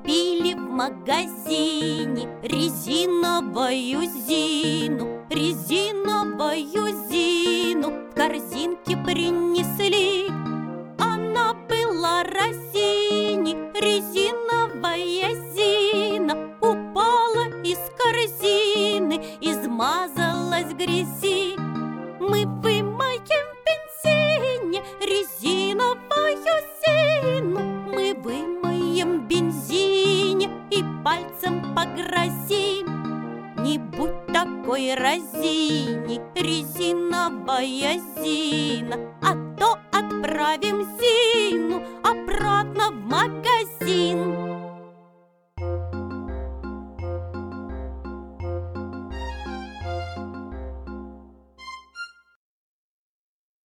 Купили в магазине резиновую Зину, резиновую Зину в корзинке принесли. Она была разине, резиновая Зина, упала из корзины, измазалась в грязи. Мы вымоем в бензине резиновую Зину, мы вымоем в бензине и пальцем погрозим. Не будь такой разине, резиновая Зина, а